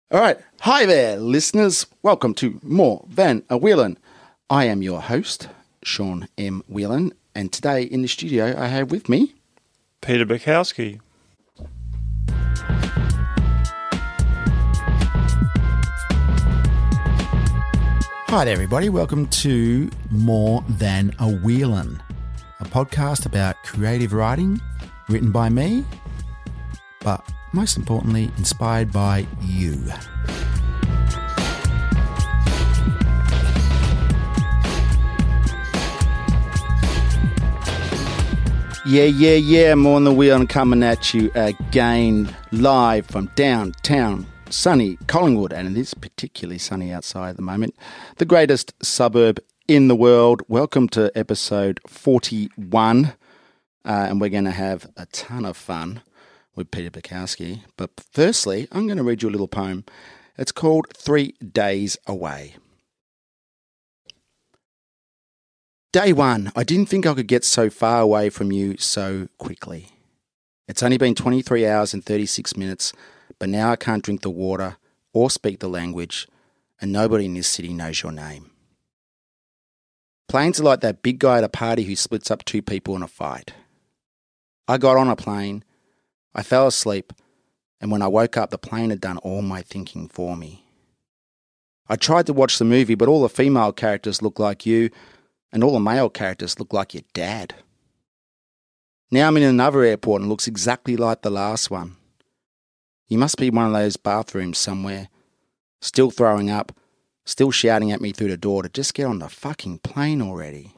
All right. Hi there, listeners. Welcome to More Than a Wheelin'. I am your host, Sean M. Whelan, and today in the studio I have with me Peter Bukowski. Hi there, everybody. Welcome to More Than a Wheelin', a podcast about creative writing written by me, but most importantly, inspired by you. Yeah, More Than a Wheelin' coming at you again, live from downtown sunny Collingwood, and it is particularly sunny outside at the moment, the greatest suburb in the world. Welcome to episode 41, and we're going to have a ton of fun with Peter Bukowski. But firstly, I'm going to read you a little poem. It's called 3 Days Away. Day 1, I didn't think I could get so far away from you so quickly. It's only been 23 hours and 36 minutes, but now I can't drink the water or speak the language, and nobody in this city knows your name. Planes are like that big guy at a party who splits up two people in a fight. I got on a plane, I fell asleep, and when I woke up, the plane had done all my thinking for me. I tried to watch the movie, but all the female characters look like you, and all the male characters look like your dad. Now I'm in another airport and it looks exactly like the last one. You must be one of those bathrooms somewhere, still throwing up, still shouting at me through the door to just get on the fucking plane already.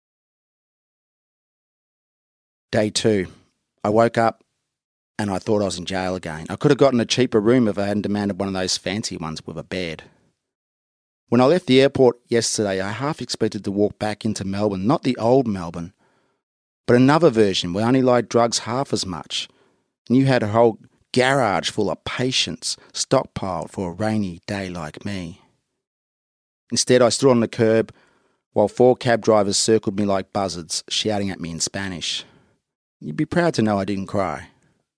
Day 2, I woke up and I thought I was in jail again. I could have gotten a cheaper room if I hadn't demanded one of those fancy ones with a bed. When I left the airport yesterday, I half expected to walk back into Melbourne, not the old Melbourne, but another version where I only liked drugs half as much, and you had a whole garage full of patience stockpiled for a rainy day like me. Instead, I stood on the curb while 4 cab drivers circled me like buzzards, shouting at me in Spanish. You'd be proud to know I didn't cry.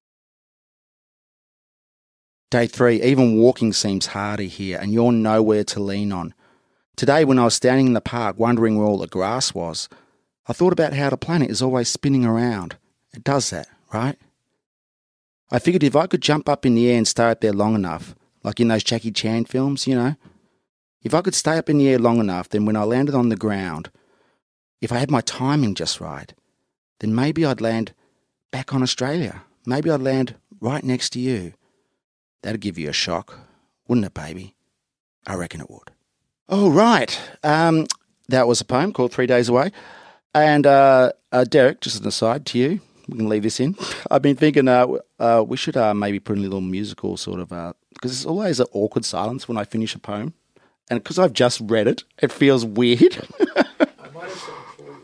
Day 3, even walking seems harder here, and you're nowhere to lean on. Today, when I was standing in the park wondering where all the grass was, I thought about how the planet is always spinning around. It does that, right? I figured if I could jump up in the air and stay up there long enough, like in those Jackie Chan films, you know, if I could stay up in the air long enough, then when I landed on the ground, if I had my timing just right, then maybe I'd land back on Australia. Maybe I'd land right next to you. That'd give you a shock, wouldn't it, baby? I reckon it would. Oh, right. That was a poem called 3 Days Away. And Derek, just an aside to you, we can leave this in. I've been thinking we should maybe put in a little musical sort of, because there's always an awkward silence when I finish a poem. And because I've just read it, it feels weird. I might have something for you.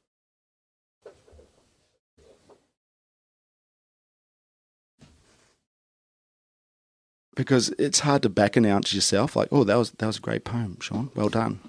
Because it's hard to back announce yourself, like, oh, that was a great poem, Sean. Well done.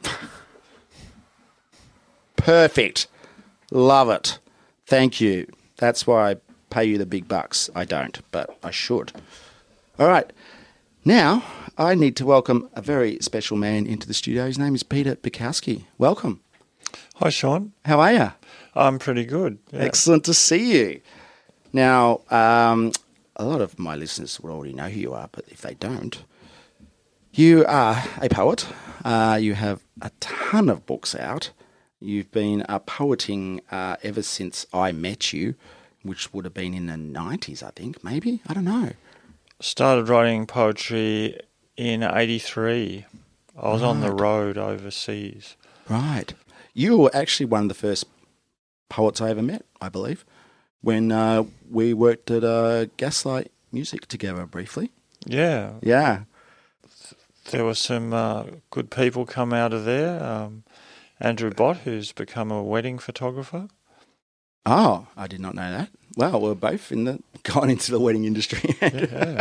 Perfect. Love it. Thank you. That's why I pay you the big bucks. I don't, but I should. All right. Now, I need to welcome a very special man into the studio. His name is Peter Bukowski. Welcome. Hi, Sean. How are you? I'm pretty good. Yeah. Excellent to see you. Now, a lot of my listeners will already know who you are, but if they don't, you are a poet. You have a ton of books out. You've been poeting ever since I met you, which would have been in the 90s, I think, maybe? I don't know. Started writing poetry in 83. I was on the road overseas. Right. You were actually one of the first poets I ever met, I believe, when we worked at Gaslight Music together briefly. Yeah. Yeah. There were some good people come out of there. Andrew Bott, who's become a wedding photographer. Oh, I did not know that. Well, we're both gone into the wedding industry. Yeah.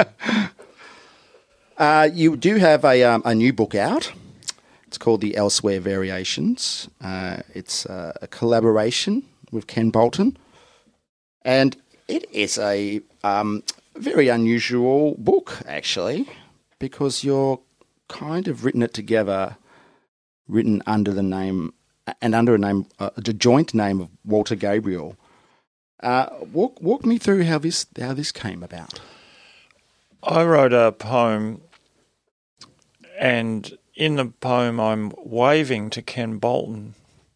You do have a new book out. It's called The Elsewhere Variations. It's a collaboration with Ken Bolton. And it is a very unusual book, actually. because you're kind of written it together, written under the name and under a joint name of Walter Gabriel. Walk me through how this came about. I wrote a poem, and in the poem I'm waving to Ken Bolton,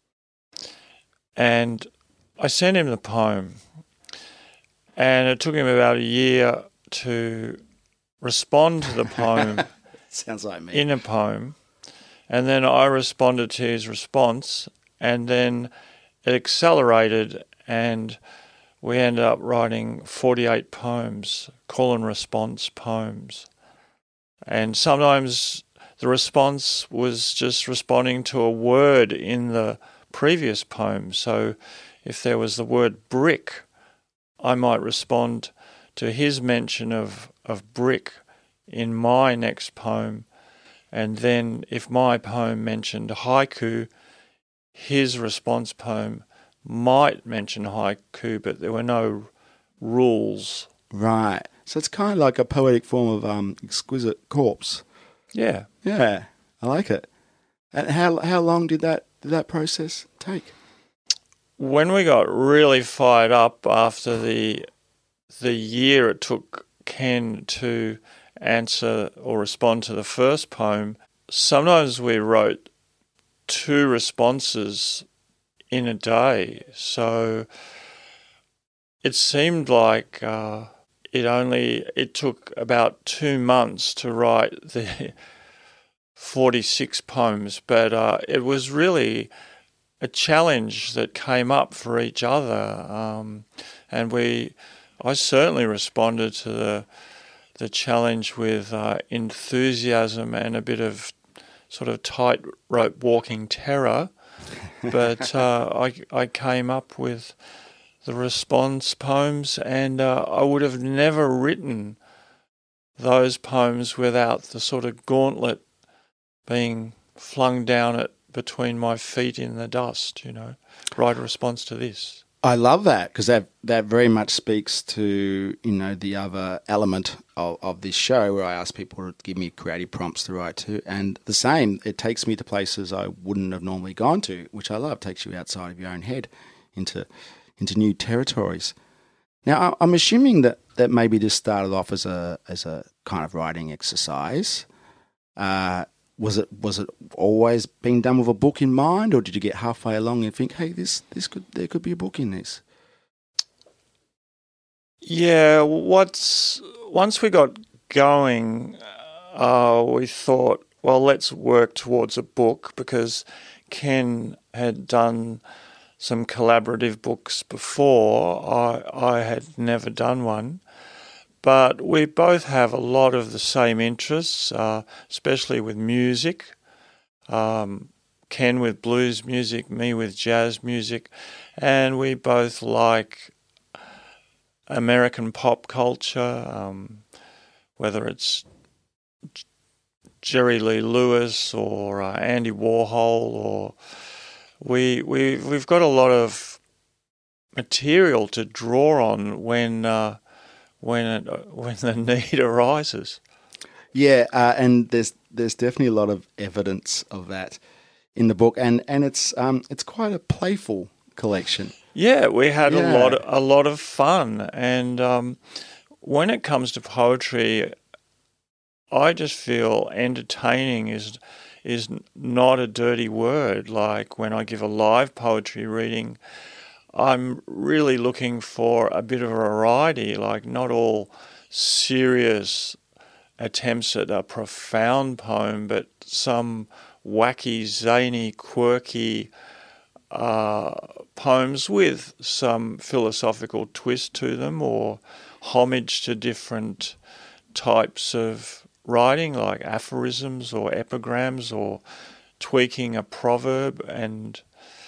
and I sent him the poem, and it took him about a year to respond to the poem. Sounds like me. In a poem, and then I responded to his response, and then it accelerated, and we ended up writing 48 poems, call and response poems. And sometimes the response was just responding to a word in the previous poem. So if there was the word brick, I might respond to his mention of brick in my next poem. And then if my poem mentioned haiku, his response poem might mention haiku, but there were no rules. Right. So it's kind of like a poetic form of exquisite corpse. Yeah. Yeah, I like it. And how long did that process take? When we got really fired up after the year it took Ken to answer or respond to the first poem, sometimes we wrote 2 responses in a day. So it seemed like it took about 2 months to write the 46 poems, but it was really a challenge that came up for each other, and I certainly responded to the challenge with enthusiasm and a bit of sort of tightrope walking terror, but I came up with the response poems, and I would have never written those poems without the sort of gauntlet being flung down it between my feet in the dust, write a response to this. I love that, because that very much speaks to, the other element of this show, where I ask people to give me creative prompts to write to. And the same, it takes me to places I wouldn't have normally gone to, which I love. It takes you outside of your own head into new territories. Now, I'm assuming that maybe this started off as a kind of writing exercise. Was it always being done with a book in mind, or did you get halfway along and think, hey, there could be a book in this? Yeah, once we got going, we thought, well, let's work towards a book, because Ken had done some collaborative books before. I had never done one. But we both have a lot of the same interests, especially with music. Ken with blues music, me with jazz music. And we both like American pop culture, whether it's Jerry Lee Lewis or Andy Warhol, or we've got a lot of material to draw on when the need arises. Yeah, and there's definitely a lot of evidence of that in the book, and it's quite a playful collection. Yeah, we had a lot of fun, and when it comes to poetry, I just feel entertaining is not a dirty word. Like when I give a live poetry reading, I'm really looking for a bit of variety, like not all serious attempts at a profound poem, but some wacky, zany, quirky poems with some philosophical twist to them, or homage to different types of writing, like aphorisms or epigrams, or tweaking a proverb. And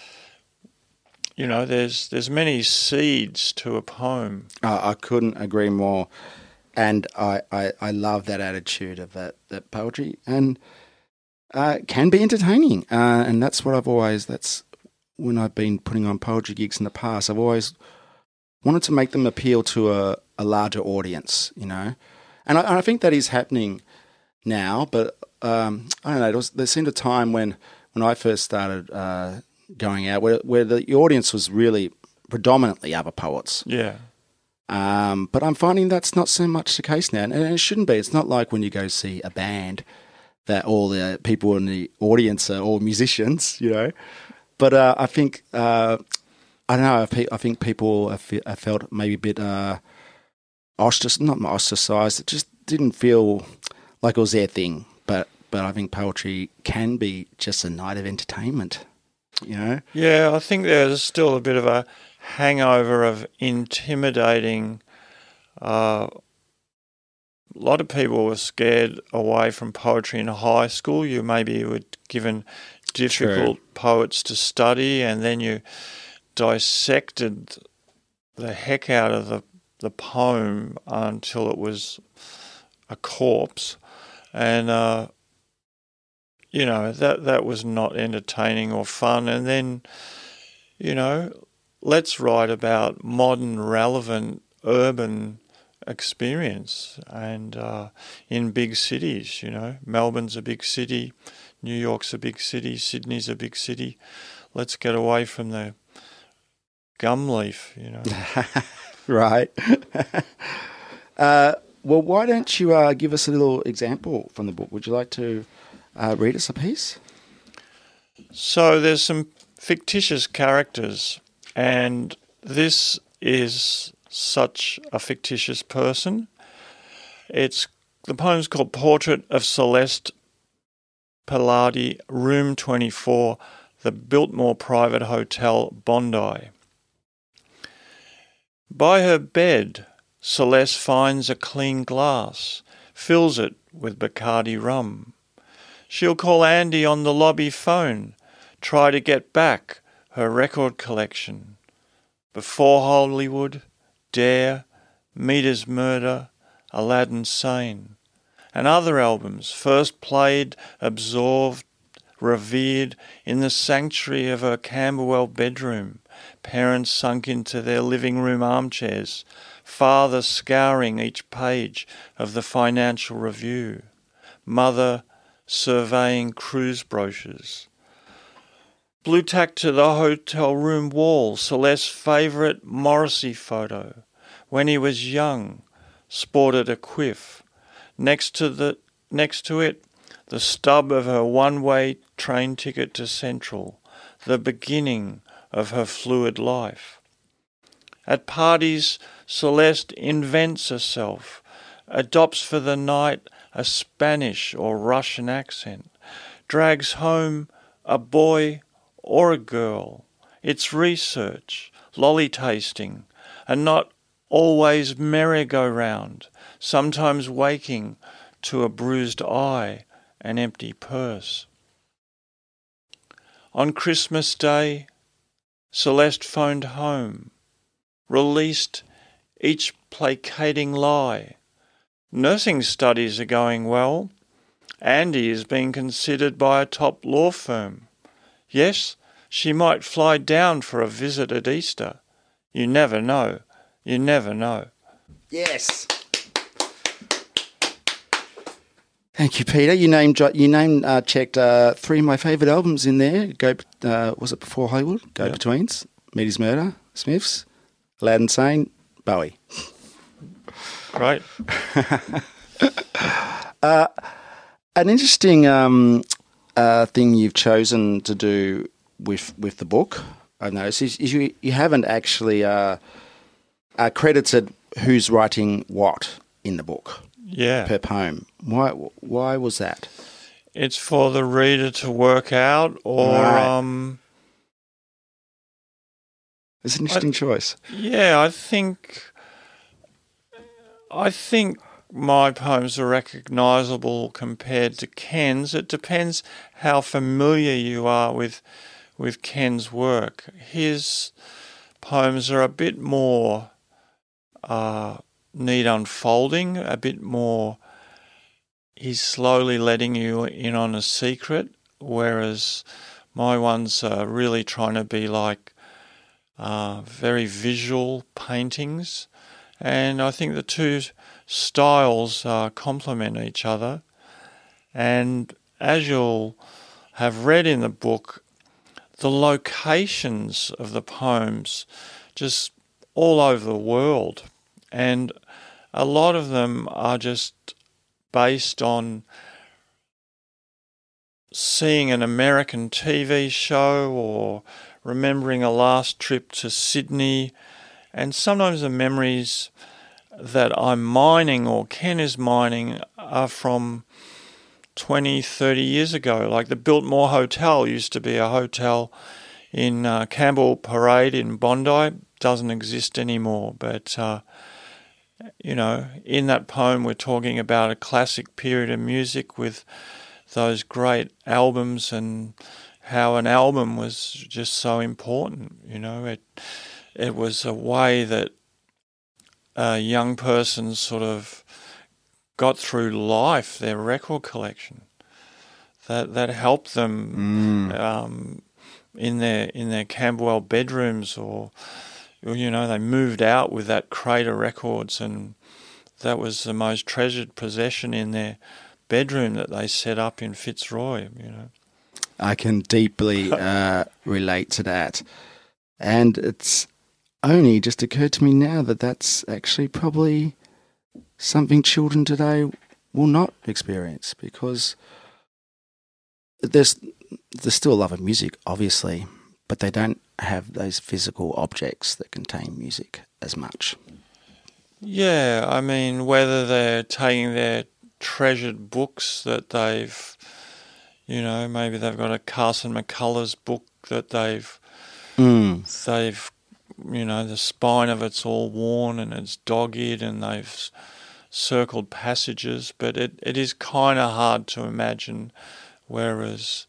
there's many seeds to a poem. I couldn't agree more, and I love that attitude of that poetry, and can be entertaining, and that's when I've been putting on poetry gigs in the past. I've always wanted to make them appeal to a larger audience, and I think that is happening now, but I don't know. There seemed a time when I first started going out where the audience was really predominantly other poets. Yeah. But I'm finding that's not so much the case now, and it shouldn't be. It's not like when you go see a band that all the people in the audience are all musicians, you know. But I think I don't know. I think people have felt maybe a bit not ostracized. It just didn't feel like it was their thing. But I think poetry can be just a night of entertainment, you know. Yeah, I think there's still a bit of a hangover of intimidating. A lot of people were scared away from poetry in high school. You maybe were given difficult poets to study, and then you dissected the heck out of the poem until it was a corpse. And, that was not entertaining or fun. And then, let's write about modern, relevant, urban experience and in big cities, Melbourne's a big city, New York's a big city, Sydney's a big city. Let's get away from the gum leaf, Right. Well, why don't you give us a little example from the book? Would you like to read us a piece? So there's some fictitious characters, and this is such a fictitious person. The poem's called Portrait of Celeste Palardi, Room 24, the Biltmore Private Hotel, Bondi. By her bed, Celeste finds a clean glass, fills it with Bacardi rum. She'll call Andy on the lobby phone, try to get back her record collection. Before Hollywood, Dare, Mita's Murder, Aladdin Sane, and other albums first played, absorbed, revered in the sanctuary of her Camberwell bedroom, parents sunk into their living room armchairs, father scouring each page of the Financial Review, mother surveying cruise brochures. Blue tack to the hotel room wall, Celeste's favourite Morrissey photo, when he was young, sported a quiff. Next to it, the stub of her one-way train ticket to Central, the beginning of her fluid life. At parties, Celeste invents herself, adopts for the night a Spanish or Russian accent, drags home a boy or a girl. It's research, lolly tasting, and not always merry-go-round, sometimes waking to a bruised eye, an empty purse. On Christmas Day, Celeste phoned home, released each placating lie. Nursing studies are going well. Andy is being considered by a top law firm. Yes, she might fly down for a visit at Easter. You never know. You never know. Yes. Thank you, Peter. You checked three of my favourite albums in there. Was it Before Hollywood? Go-Betweens, Mita's Murder, Smiths, Aladdin Sane, Bowie. Great. An interesting thing you've chosen to do with the book, I've noticed, is you haven't actually credited who's writing what in the book. Yeah. Per poem. Why was that? It's for the reader to work out, or right. It's an interesting choice. Yeah, I think my poems are recognisable compared to Ken's. It depends how familiar you are with Ken's work. His poems are a bit more need unfolding, a bit more. He's slowly letting you in on a secret, whereas my ones are really trying to be like very visual paintings. And I think the two styles complement each other. And as you'll have read in the book, the locations of the poems just all over the world. And a lot of them are just based on seeing an American TV show or remembering a last trip to Sydney. And sometimes the memories that I'm mining or Ken is mining are from 20, 30 years ago. Like the Biltmore Hotel used to be a hotel in Campbell Parade in Bondi. Doesn't exist anymore. But, in that poem we're talking about a classic period of music with those great albums and how an album was just so important. It was a way that a young person sort of got through life, their record collection. That helped them in their Camberwell bedrooms, or they moved out with that crate of records, and that was the most treasured possession in their bedroom that they set up in Fitzroy. I can deeply relate to that, and it's only just occurred to me now that that's actually probably something children today will not experience, because there's still a love of music, obviously, but they don't have those physical objects that contain music as much. Yeah, I mean, whether they're taking their treasured books that they've, maybe they've got a Carson McCullers book that they've, the spine of it's all worn and it's dog-eared and they've circled passages, but it is kind of hard to imagine, whereas,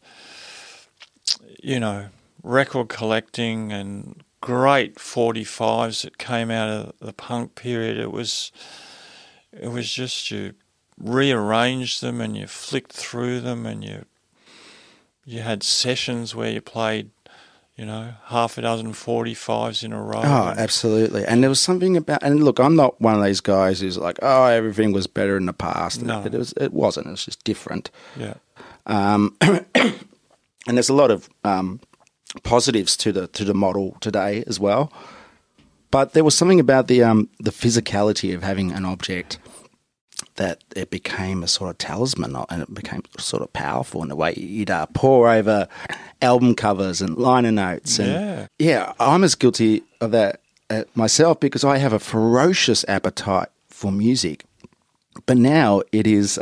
record collecting and great 45s that came out of the punk period, it was just you rearranged them and you flicked through them, and you had sessions where you played half a dozen 45s in a row. Oh, absolutely. And there was something about, and look, I'm not one of these guys who's like, oh, everything was better in the past. No. It wasn't. It was just different. Yeah. And there's a lot of positives to the model today as well. But there was something about the physicality of having an object that it became a sort of talisman, and it became sort of powerful in the way you'd pour over album covers and liner notes. And yeah, I'm as guilty of that myself, because I have a ferocious appetite for music. But now it is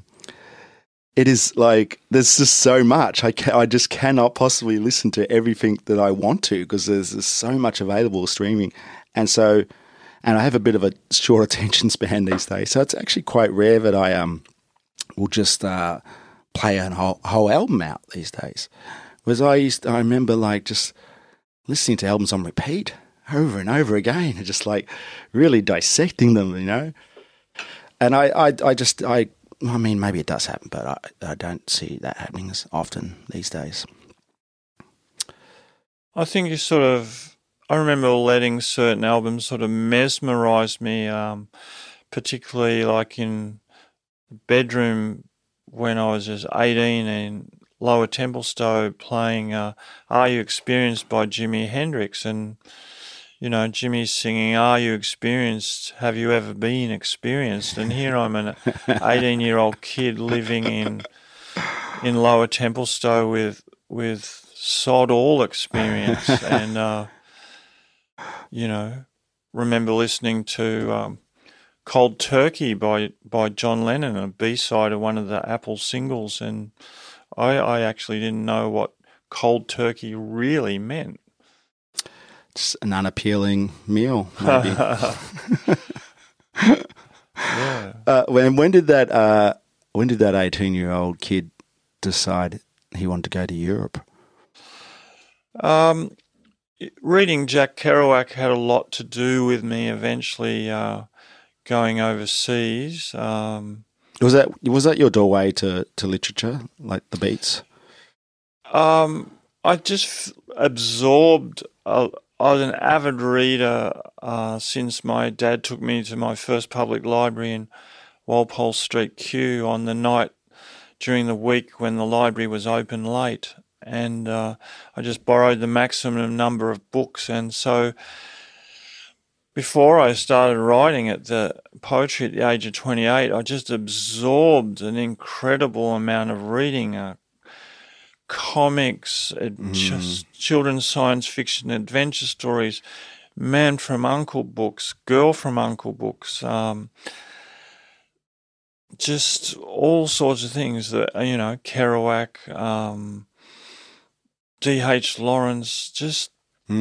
like there's just so much. I just cannot possibly listen to everything that I want to, because there's so much available streaming. And I have a bit of a short attention span these days, so it's actually quite rare that I will just play a whole album out these days. Whereas I remember like just listening to albums on repeat over and over again, and just like really dissecting them, And I mean, maybe it does happen, but I don't see that happening as often these days. I think I remember letting certain albums sort of mesmerise me, particularly like in the bedroom when I was just 18 in Lower Templestowe playing Are You Experienced by Jimi Hendrix, and Jimmy's singing, "Are you experienced? Have you ever been experienced?" And here I'm an 18-year-old kid living in Lower Templestowe with sod all experience, and remember listening to "Cold Turkey" by John Lennon, a B-side of one of the Apple singles, and I actually didn't know what cold turkey really meant. Just an unappealing meal, maybe. Yeah. When did that 18-year-old kid decide he wanted to go to Europe? Reading Jack Kerouac had a lot to do with me eventually going overseas. Was that your doorway to literature, like the Beats? I just absorbed. I was an avid reader since my dad took me to my first public library in Walpole Street, Kew, on the night during the week when the library was open late. And I just borrowed the maximum number of books. And so before I started writing poetry at the age of 28, I just absorbed an incredible amount of reading, comics, just children's science fiction, adventure stories, Man from U.N.C.L.E. books, Girl from U.N.C.L.E. books, just all sorts of things that, Kerouac, D.H. Lawrence, just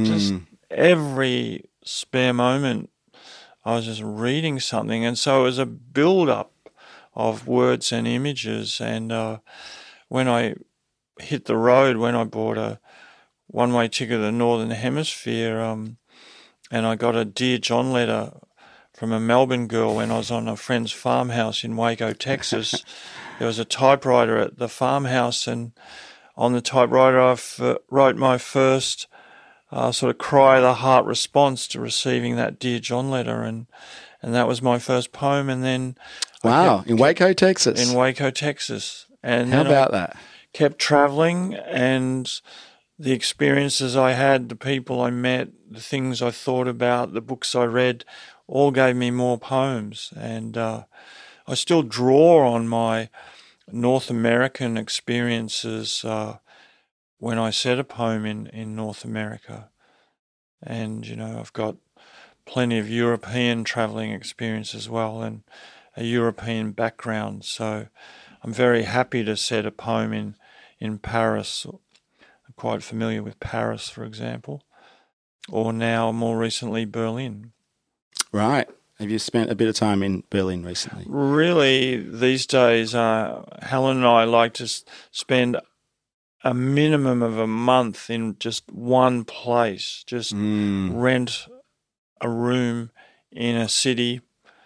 every spare moment I was just reading something. And so it was a build-up of words and images. And when I hit the road, when I bought a one-way ticket to the Northern Hemisphere, and I got a Dear John letter from a Melbourne girl when I was on a friend's farmhouse in Waco, Texas. There was a typewriter at the farmhouse, and on the typewriter I wrote my first sort of cry of the heart response to receiving that Dear John letter, and that was my first poem. And then in Waco, Texas. In Waco, Texas. And how about that? Kept traveling, and the experiences I had, the people I met, the things I thought about, the books I read, all gave me more poems. And I still draw on my North American experiences when I set a poem in North America. And, I've got plenty of European travelling experience as well, and a European background. So I'm very happy to set a poem in Paris. I'm quite familiar with Paris, for example, or now more recently Berlin. Right. Have you spent a bit of time in Berlin recently? Really, these days, Helen and I like to spend a minimum of a month in just one place, just rent a room in a city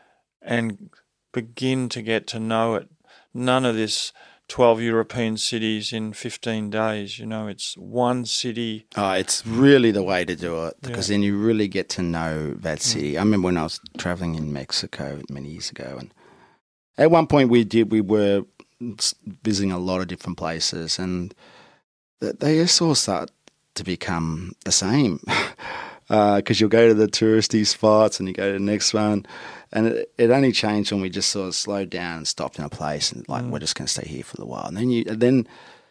and begin to get to know it. None of this 12 European cities in 15 days, it's one city. Oh, it's really the way to do it, because then you really get to know that city. I remember when I was traveling in Mexico many years ago, and at one point we were visiting a lot of different places, and they just all start to become the same. Because you'll go to the touristy spots and you go to the next one, and it only changed when we just sort of slowed down and stopped in a place and we're just going to stay here for a while. And then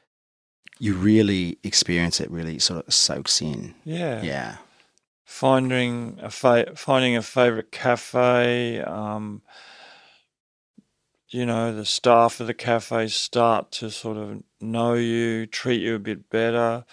you really experience it. Really sort of soaks in. Yeah. Finding a favorite cafe. The staff of the cafe start to sort of know you, treat you a bit better.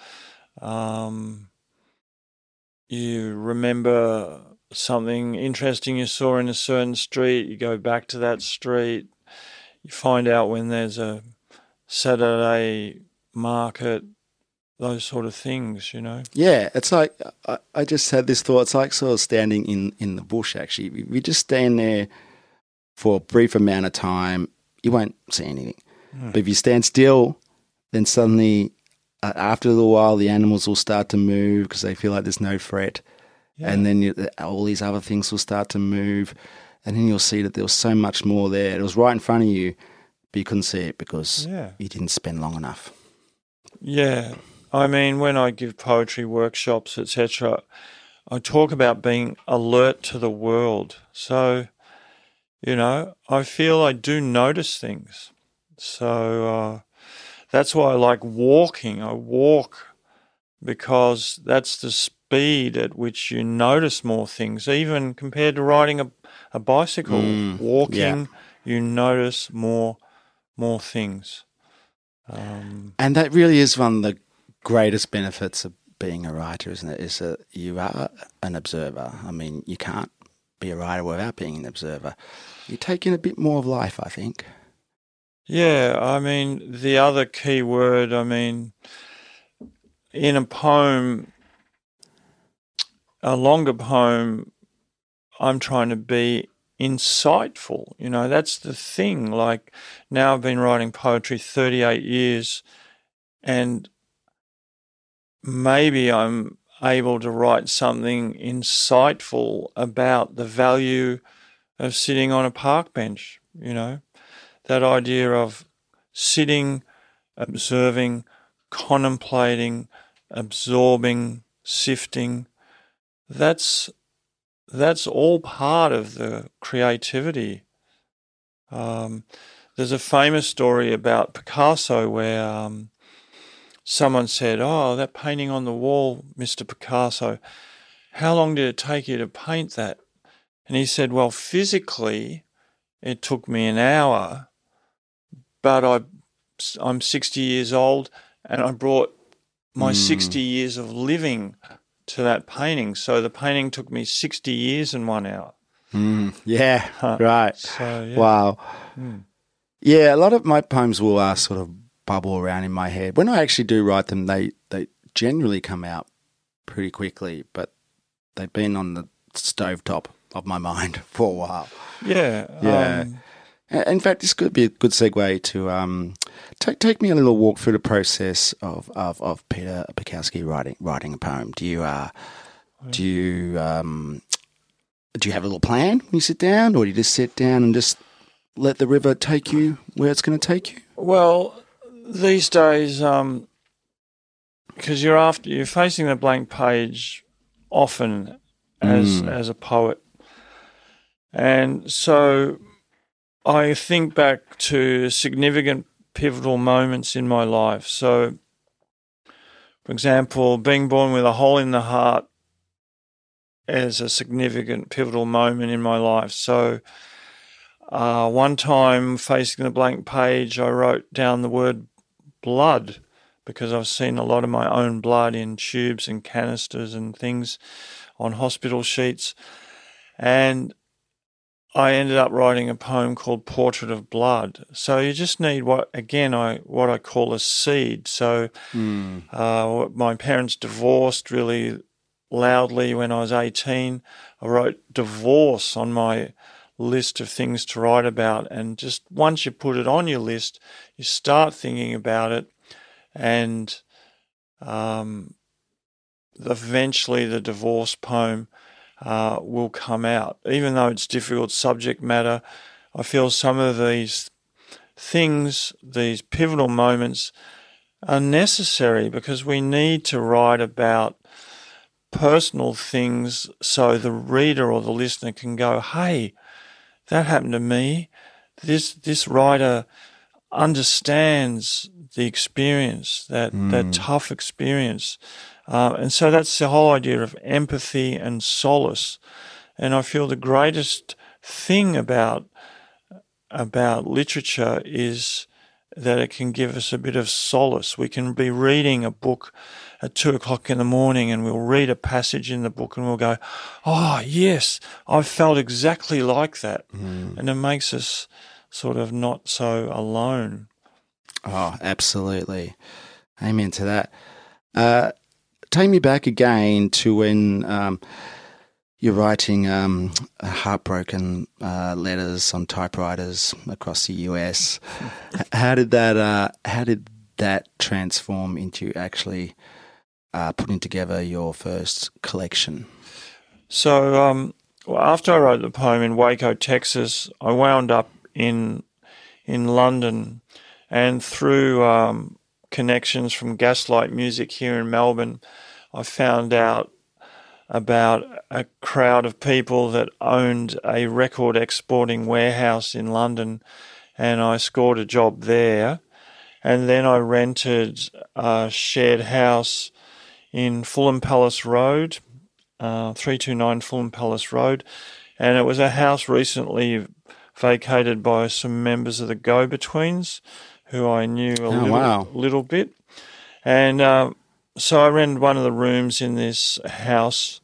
You remember something interesting you saw in a certain street, you go back to that street, you find out when there's a Saturday market, those sort of things, Yeah, it's like, I just had this thought, it's like sort of standing in the bush, actually. We just stand there for a brief amount of time, you won't see anything. But if you stand still, then suddenly after a little while, the animals will start to move because they feel like there's no threat. Yeah. And then all these other things will start to move. And then you'll see that there was so much more there. It was right in front of you, but you couldn't see it because you didn't spend long enough. Yeah. I mean, when I give poetry workshops, etc., I talk about being alert to the world. So, I feel I do notice things. So that's why I like walking. I walk because that's the speed at which you notice more things, even compared to riding a bicycle. Walking, you notice more things. And that really is one of the greatest benefits of being a writer, isn't it? Is that you are an observer. I mean, you can't be a writer without being an observer. You take in a bit more of life, I think. Yeah, I mean, the other key word, in a poem, a longer poem, I'm trying to be insightful. That's the thing. Like, now I've been writing poetry 38 years, and maybe I'm able to write something insightful about the value of sitting on a park bench, that idea of sitting, observing, contemplating, absorbing, sifting. That's all part of the creativity. There's a famous story about Picasso where someone said, "Oh, that painting on the wall, Mr. Picasso, how long did it take you to paint that?" And he said, "Well, physically, it took me an hour, but I'm 60 years old and I brought my 60 years of living to that painting. So the painting took me 60 years in 1 hour." Yeah, right. So, yeah. Wow. Yeah, a lot of my poems will sort of bubble around in my head. When I actually do write them, they generally come out pretty quickly, but they've been on the stovetop of my mind for a while. Yeah. Yeah. In fact, this could be a good segue to take me a little walk through the process of Peter Bukowski writing a poem. Do you have a little plan when you sit down, or do you just sit down and just let the river take you where it's going to take you? Well, these days, because you're facing the blank page often as a poet, and so I think back to significant pivotal moments in my life. So, for example, being born with a hole in the heart is a significant pivotal moment in my life. So, one time facing the blank page, I wrote down the word blood because I've seen a lot of my own blood in tubes and canisters and things on hospital sheets. And I ended up writing a poem called Portrait of Blood. So you just need what I call a seed. So my parents divorced really loudly when I was 18. I wrote divorce on my list of things to write about, and just once you put it on your list, you start thinking about it, and eventually the divorce poem will come out. Even though it's difficult subject matter, I feel some of these things, these pivotal moments, are necessary because we need to write about personal things so the reader or the listener can go, "Hey, that happened to me. This writer understands the experience, that tough experience." And so that's the whole idea of empathy and solace. And I feel the greatest thing about literature is that it can give us a bit of solace. We can be reading a book at 2:00 in the morning and we'll read a passage in the book and we'll go, "Oh, yes, I felt exactly like that." And it makes us sort of not so alone. Oh, absolutely. Amen to that. Take me back again to when you're writing heartbroken letters on typewriters across the US. How did that transform into actually putting together your first collection? So after I wrote the poem in Waco, Texas, I wound up in London, and through connections from Gaslight Music here in Melbourne, I found out about a crowd of people that owned a record exporting warehouse in London, and I scored a job there. And then I rented a shared house in Fulham Palace Road, 329 Fulham Palace Road, and it was a house recently vacated by some members of the Go-Betweens, who I knew a little bit. And so I rented one of the rooms in this house.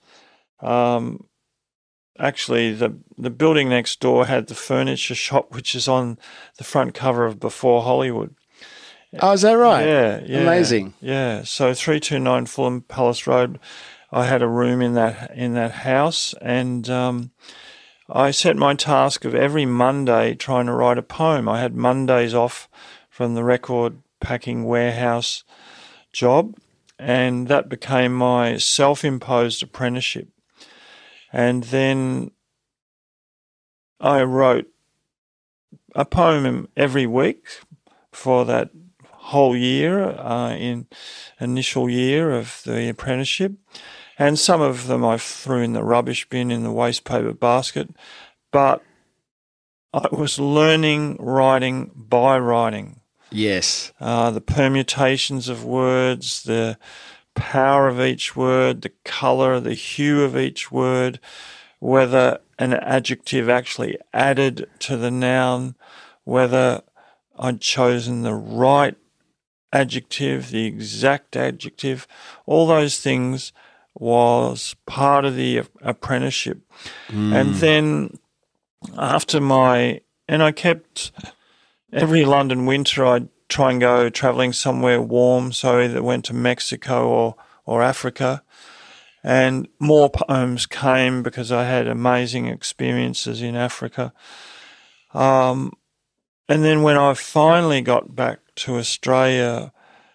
Actually, the building next door had the furniture shop, which is on the front cover of Before Hollywood. Oh, is that right? Yeah. Amazing. Yeah. So 329 Fulham Palace Road, I had a room in that house, and I set my task of every Monday trying to write a poem. I had Mondays off from the record packing warehouse job, and that became my self-imposed apprenticeship. And then I wrote a poem every week for that whole year, in initial year of the apprenticeship. And some of them I threw in the rubbish bin in the waste paper basket. But I was learning writing by writing. Yes. The permutations of words, the power of each word, the colour, the hue of each word, whether an adjective actually added to the noun, whether I'd chosen the right adjective, the exact adjective, all those things was part of the apprenticeship. And then after I kept, every London winter I'd try and go travelling somewhere warm, so I either went to Mexico or Africa, and more poems came because I had amazing experiences in Africa. And then when I finally got back to Australia,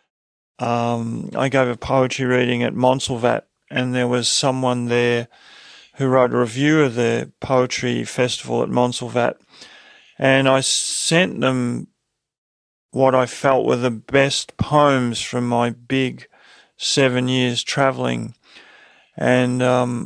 I gave a poetry reading at Montserrat, and there was someone there who wrote a review of the poetry festival at Montserrat, and I sent them what I felt were the best poems from my big 7 years travelling. And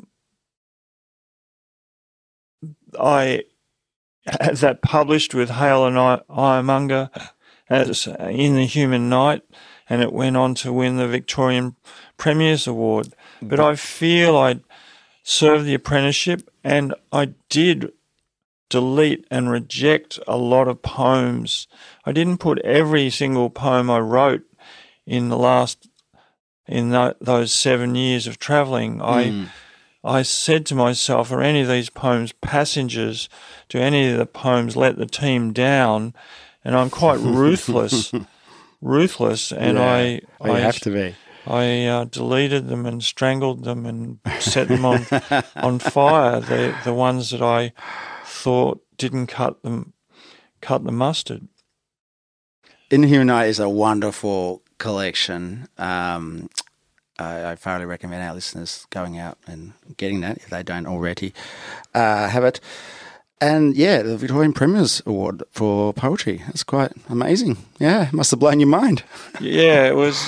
I had that published with Hale and Ironmonger as In the Human Night, and it went on to win the Victorian Premier's Award. But I feel I'd served the apprenticeship, and I did delete and reject a lot of poems. I didn't put every single poem I wrote in those 7 years of travelling. I said to myself, are any of these poems passengers? Do any of the poems let the team down? And I'm quite ruthless, and I have to be. I deleted them and strangled them and set them on fire. The ones that I thought didn't cut the mustard. In the Human Night is a wonderful collection. I thoroughly recommend our listeners going out and getting that if they don't already have it. And yeah, the Victorian Premier's Award for poetry. That's quite amazing. Yeah, must have blown your mind. Yeah, it was.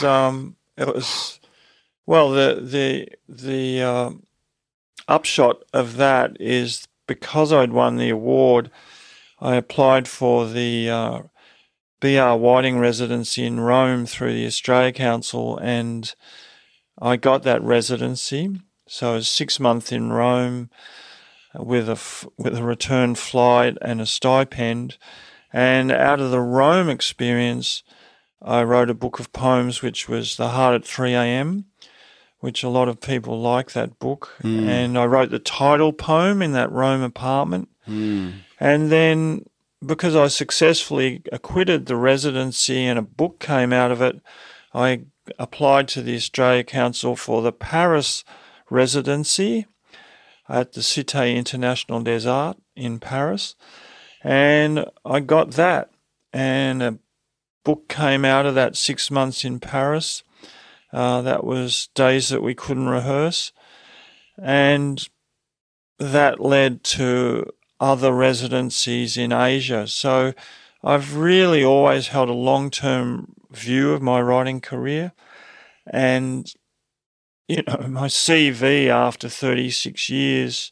Well, the upshot of that is because I'd won the award, I applied for the B.R. Whiting residency in Rome through the Australia Council, and I got that residency. So I was 6 months in Rome with a return flight and a stipend. And out of the Rome experience, I wrote a book of poems, which was The Heart at 3 a.m., which a lot of people like that book. And I wrote the title poem in that Rome apartment. And then because I successfully acquitted the residency and a book came out of it, I applied to the Australia Council for the Paris residency at the Cité Internationale des Arts in Paris. And I got that. And a book came out of that 6 months in Paris. That was days that we couldn't rehearse. And that led to other residencies in Asia. So I've really always held a long-term view of my writing career. And, you know, my CV after 36 years,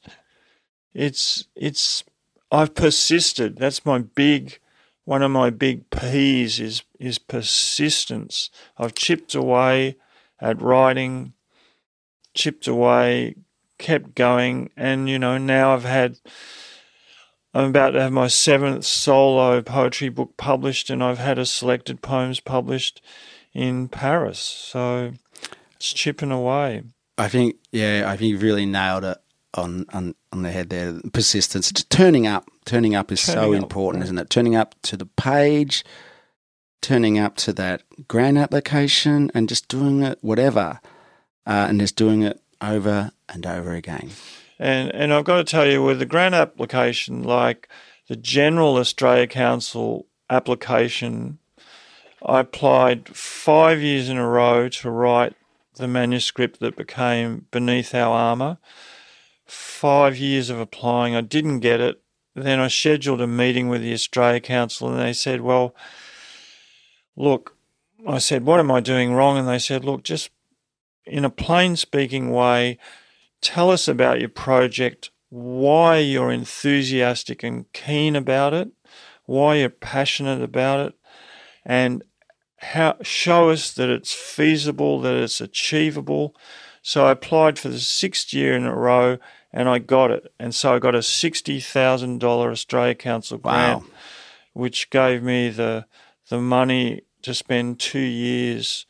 I've persisted. That's one of my big P's is persistence. I've chipped away at writing, chipped away, kept going, and, you know, now I'm about to have my 7th solo poetry book published, and I've had a selected poems published in Paris. So it's chipping away. I think you've really nailed it on the head there. Persistence, turning up is so important, isn't it? Turning up to the page, turning up to that grant application, and just doing it, whatever, and just doing it over and over again. And I've got to tell you, with the grant application, like the General Australia Council application, I applied 5 years in a row to write the manuscript that became Beneath Our Armour. 5 years of applying, I didn't get it. Then I scheduled a meeting with the Australia Council, and they said, well, look, I said, what am I doing wrong? And they said, look, just in a plain speaking way, tell us about your project, why you're enthusiastic and keen about it, why you're passionate about it, and show us that it's feasible, that it's achievable. So I applied for the 6th year in a row and I got it. And so I got a $60,000 Australia Council grant, Wow. which gave me the money to spend 2 years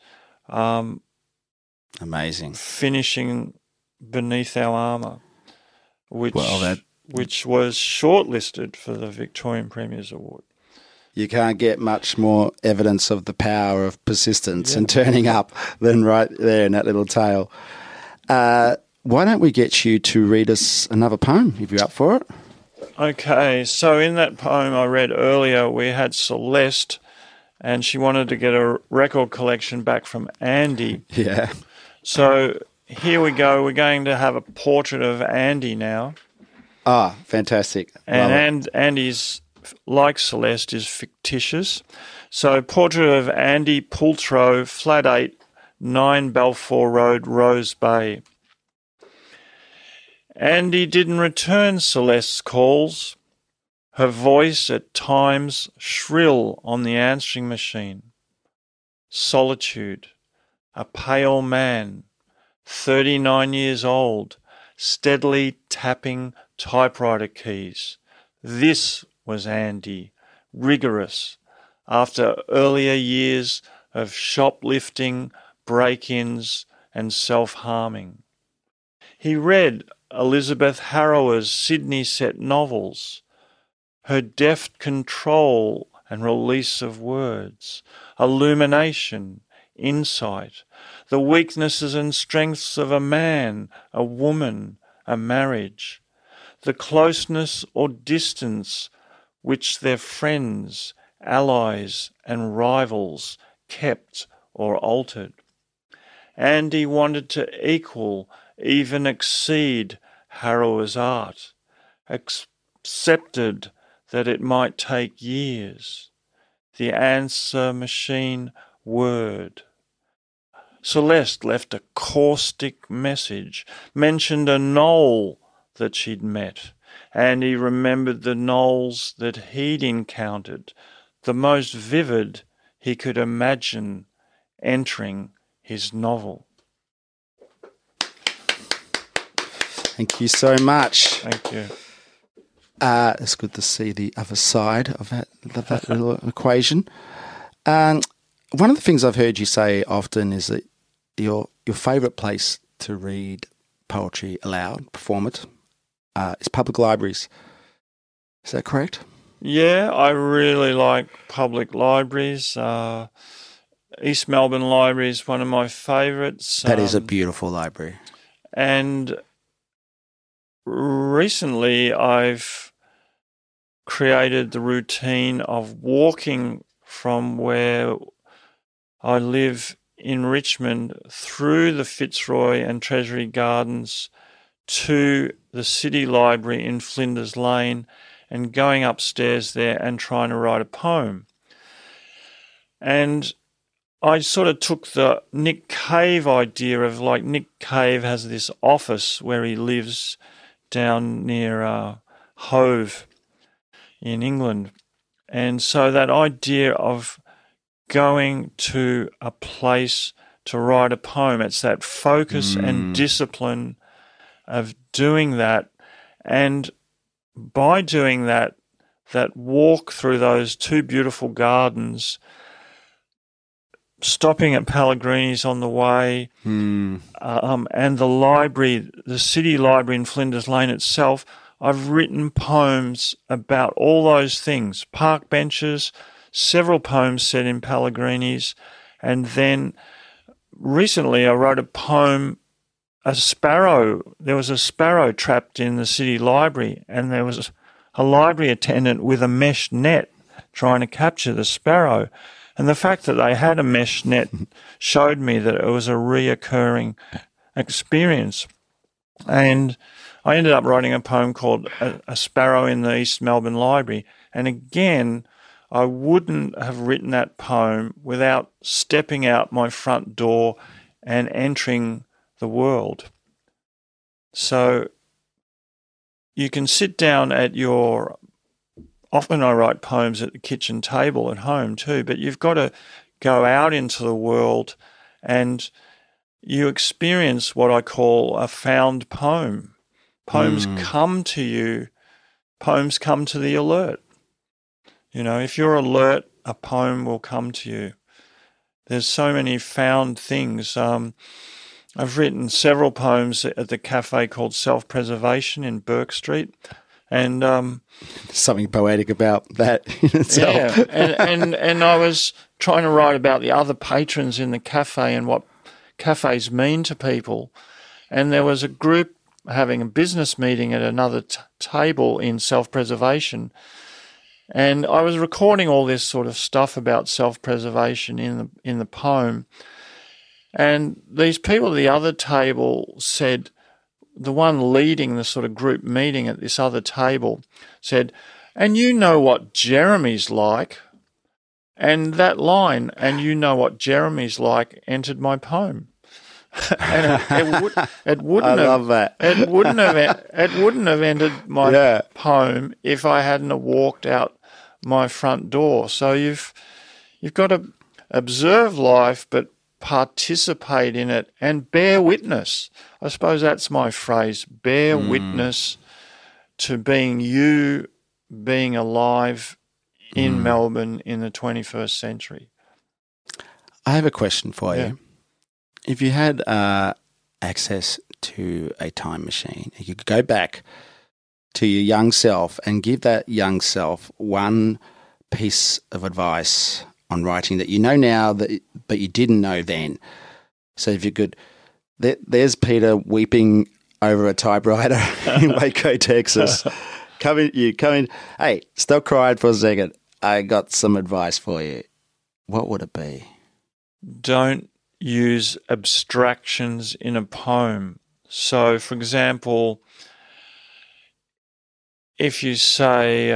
Amazing. finishing Beneath Our Armour, which Well, which was shortlisted for the Victorian Premier's Award. You can't get much more evidence of the power of persistence and turning up than right there in that little tale. Why don't we get you to read us another poem, if you're up for it? Okay, so in that poem I read earlier, we had Celeste, and she wanted to get a record collection back from Andy. Yeah. So here we go. We're going to have a portrait of Andy now. Ah, fantastic. And Andy's, like Celeste, is fictitious. So portrait of Andy Poultrow, Flat 8, 9 Balfour Road, Rose Bay. Andy didn't return Celeste's calls, her voice at times shrill on the answering machine. Solitude, a pale man, 39 years old, steadily tapping typewriter keys. This was Andy, rigorous, after earlier years of shoplifting, break-ins and self-harming. He read Elizabeth Harrower's Sydney-set novels, her deft control and release of words, illumination, insight, the weaknesses and strengths of a man, a woman, a marriage, the closeness or distance which their friends, allies and rivals kept or altered. Andy wanted to equal, even exceed Harrower's art, accepted that it might take years. The answer machine word. Celeste left a caustic message, mentioned a knoll that she'd met, and he remembered the knolls that he'd encountered, the most vivid he could imagine entering his novel. Thank you so much. Thank you. It's good to see the other side of that little equation. One of the things I've heard you say often is that your favourite place to read poetry aloud, perform it, is public libraries. Is that correct? Yeah, I really like public libraries. East Melbourne Library is one of my favourites. That is a beautiful library. And recently I've created the routine of walking from where I live in Richmond through the Fitzroy and Treasury Gardens to the City Library in Flinders Lane and going upstairs there and trying to write a poem. And I sort of took the Nick Cave idea of, like, Nick Cave has this office where he lives down near Hove in England. And so that idea of going to a place to write a poem, it's that focus and discipline of doing that. And by doing that walk through those two beautiful gardens, stopping at Pellegrini's on the way, and the library, the City Library in Flinders Lane itself, I've written poems about all those things, park benches, several poems set in Pellegrini's, and then recently I wrote a poem, a sparrow. There was a sparrow trapped in the City Library, and there was a library attendant with a mesh net trying to capture the sparrow. And the fact that they had a mesh net showed me that it was a reoccurring experience. And I ended up writing a poem called A Sparrow in the East Melbourne Library. And again, I wouldn't have written that poem without stepping out my front door and entering the world. So you can sit down at your... Often I write poems at the kitchen table at home too, but you've got to go out into the world and you experience what I call a found poem. Poems come to you. Poems come to the alert. You know, if you're alert, a poem will come to you. There's so many found things. I've written several poems at the cafe called Self-Preservation in Bourke Street. And something poetic about that in itself. Yeah, and I was trying to write about the other patrons in the cafe and what cafes mean to people. And there was a group having a business meeting at another table in Self-Preservation. And I was recording all this sort of stuff about self-preservation in the poem. And these people at the other table said, the one leading the sort of group meeting at this other table said, "And you know what Jeremy's like." And that line, "and you know what Jeremy's like," entered my poem. And it wouldn't have entered my poem if I hadn't have walked out my front door. So you've got to observe life, but participate in it and bear witness. I suppose that's my phrase, bear witness to being you, being alive in Melbourne in the 21st century. I have a question for you. If you had access to a time machine, you could go back to your young self and give that young self one piece of advice on writing that you know now, but you didn't know then. So if you could, there's Peter weeping over a typewriter in Waco, Texas. Come in. Hey, stop crying for a second. I got some advice for you. What would it be? Don't use abstractions in a poem. So, for example, if you say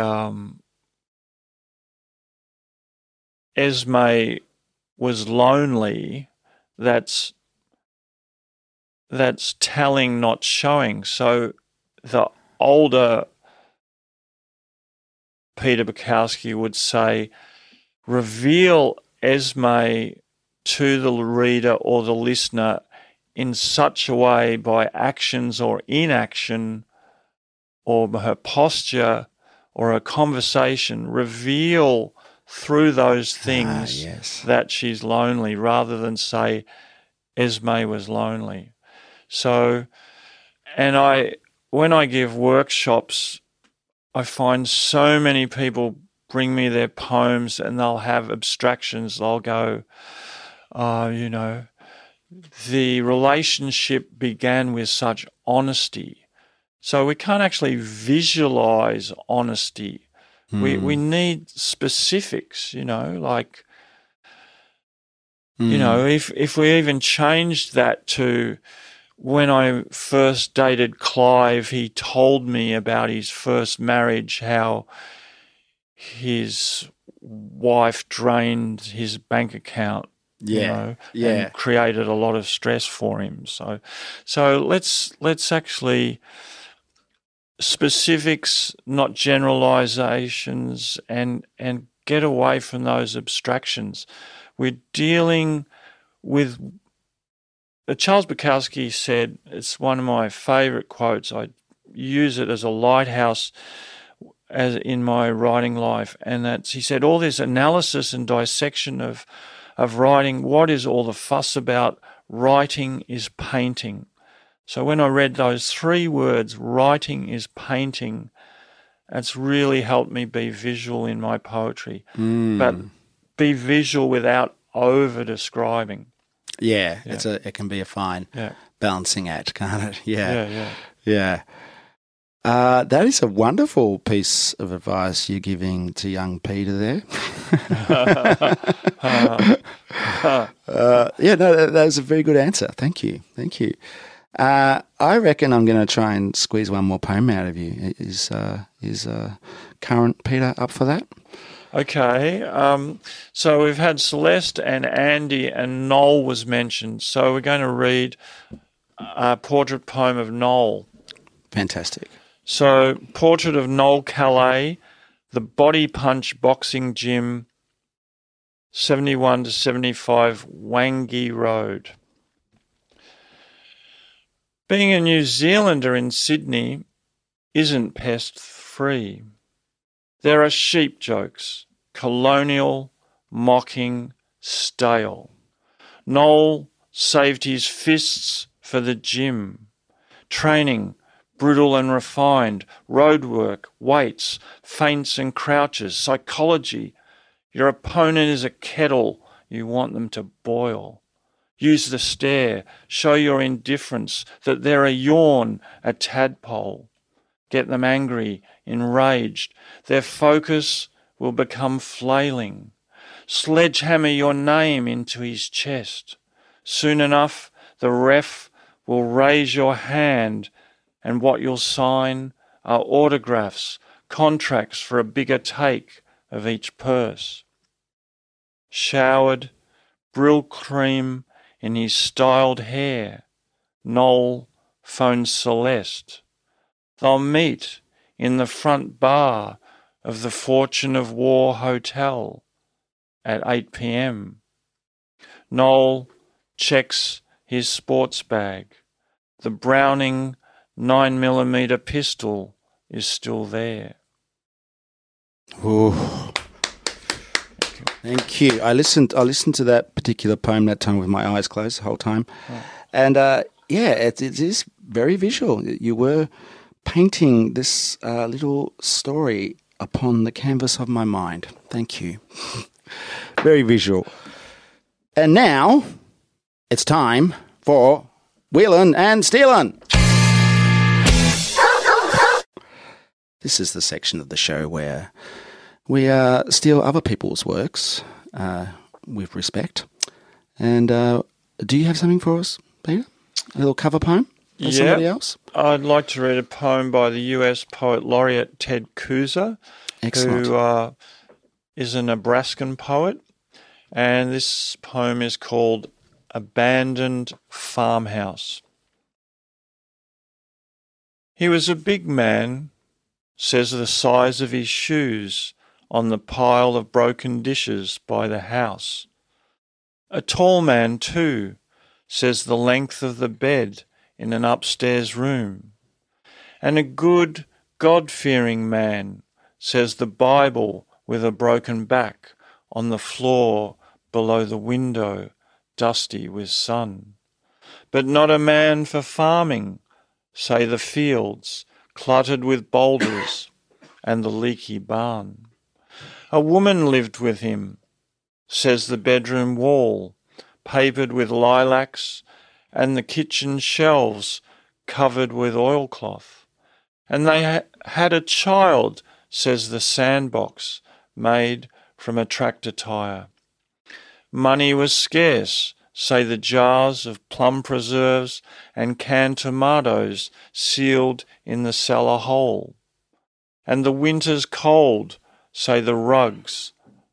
Esme was lonely, that's telling, not showing. So the older Peter Bukowski would say, reveal Esme to the reader or the listener in such a way by actions or inaction or her posture or a conversation, reveal through those things that she's lonely rather than say Esme was lonely. So, and when I give workshops, I find so many people bring me their poems and they'll have abstractions. They'll go, the relationship began with such honesty. So we can't actually visualize honesty. We need specifics, like, if we even changed that to when I first dated Clive, he told me about his first marriage, how his wife drained his bank account, and created a lot of stress for him. So let's actually specifics, not generalizations, and get away from those abstractions. We're dealing with... Charles Bukowski said, it's one of my favourite quotes, I use it as a lighthouse as in my writing life, and that's, he said, all this analysis and dissection of writing, what is all the fuss about? Writing is painting. So when I read those three words, writing is painting, that's really helped me be visual in my poetry. But be visual without over-describing. Yeah. It can be a fine balancing act, can't it? Yeah. That is a wonderful piece of advice you're giving to young Peter there. That was a very good answer. Thank you. I reckon I'm going to try and squeeze one more poem out of you. Is current Peter up for that? Okay, so we've had Celeste and Andy, and Noel was mentioned. So we're going to read a portrait poem of Noel. Fantastic. So, portrait of Noel Calais, the Body Punch Boxing Gym, 71 to 75 Wangi Road. Being a New Zealander in Sydney isn't pest-free. There are sheep jokes, colonial, mocking, stale. Noel saved his fists for the gym. Training, brutal and refined, road work, weights, feints and crouches, psychology. Your opponent is a kettle you want them to boil. Use the stare, show your indifference, that they're a yawn, a tadpole. Get them angry, enraged. Their focus will become flailing. Sledgehammer your name into his chest. Soon enough, the ref will raise your hand, and what you'll sign are autographs, contracts for a bigger take of each purse. Showered, brill cream in his styled hair, Noel phones Celeste. They'll meet in the front bar of the Fortune of War Hotel at 8 p.m. Noel checks his sports bag. The Browning 9mm pistol is still there. Ooh. Thank you. I listened to that particular poem that time with my eyes closed the whole time. Oh. And it is very visual. You were painting this little story upon the canvas of my mind. Thank you. Very visual. And now it's time for Wheelin' and Stealin'. This is the section of the show where we steal other people's works with respect. And do you have something for us, Peter? A little cover poem by somebody else? I'd like to read a poem by the US poet laureate Ted Kooser. Excellent. Who is a Nebraskan poet. And this poem is called Abandoned Farmhouse. He was a big man, says the size of his shoes on the pile of broken dishes by the house. A tall man, too, says the length of the bed in an upstairs room. And a good, God-fearing man, says the Bible with a broken back on the floor below the window, dusty with sun. But not a man for farming, say the fields, cluttered with boulders, and the leaky barn. A woman lived with him, says the bedroom wall, papered with lilacs, and the kitchen shelves covered with oilcloth. And they had a child, says the sandbox, made from a tractor tire. Money was scarce, say the jars of plum preserves and canned tomatoes sealed in the cellar hole. And the winter's cold, say the rugs.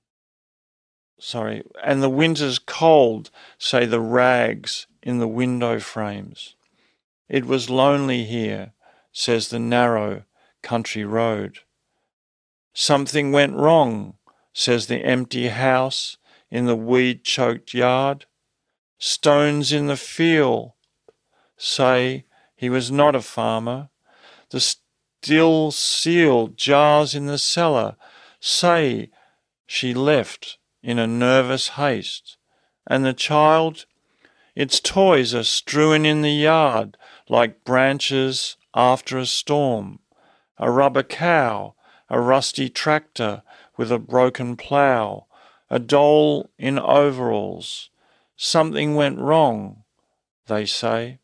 And the winter's cold, say the rags in the window frames. It was lonely here, says the narrow country road. Something went wrong, says the empty house in the weed-choked yard. Stones in the field, say he was not a farmer. The still sealed jars in the cellar, say she left in a nervous haste. And the child, its toys are strewn in the yard like branches after a storm. A rubber cow, a rusty tractor with a broken plough, a doll in overalls. Something went wrong, they say.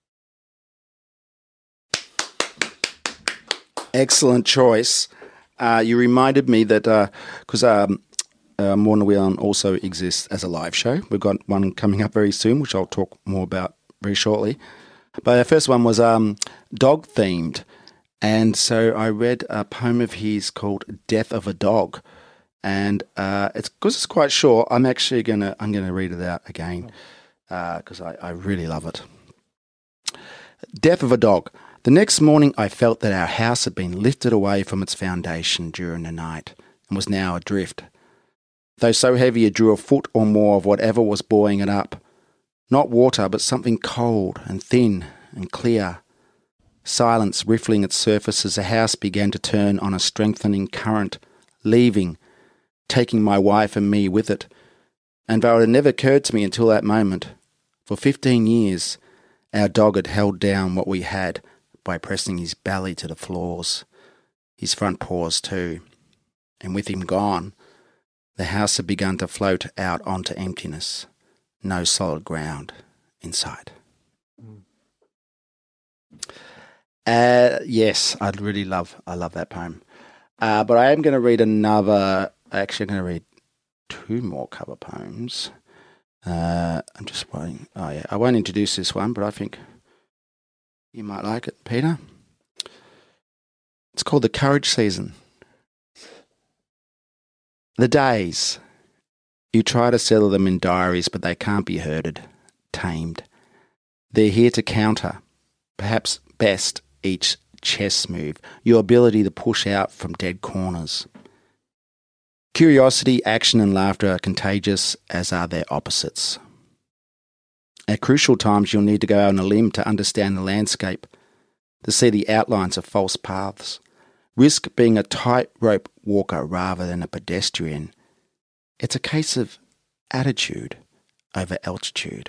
Excellent choice. You reminded me that because More Than Wheelin' also exists as a live show. We've got one coming up very soon, which I'll talk more about very shortly. But our first one was dog-themed. And so I read a poem of his called Death of a Dog. and it's because it's quite short. I'm actually gonna read it out again because I really love it. Death of a dog. The next morning, I felt that our house had been lifted away from its foundation during the night and was now adrift. Though so heavy it drew a foot or more of whatever was buoying it up. Not water, but something cold and thin and clear. Silence riffling its surface as the house began to turn on a strengthening current, leaving, taking my wife and me with it. And though it had never occurred to me until that moment, for 15 years, our dog had held down what we had by pressing his belly to the floors, his front paws too. And with him gone, the house had begun to float out onto emptiness, no solid ground in sight. Yes, I love that poem. But I am going to read I'm going to read 2 more cover poems. I'm just waiting. Oh yeah, I won't introduce this one, but I think you might like it, Peter. It's called The Courage Season. The days. You try to settle them in diaries, but they can't be herded, tamed. They're here to counter, perhaps best, each chess move, your ability to push out from dead corners. Curiosity, action and laughter are contagious, as are their opposites. At crucial times you'll need to go out on a limb to understand the landscape, to see the outlines of false paths. Risk being a tightrope walker rather than a pedestrian. It's a case of attitude over altitude.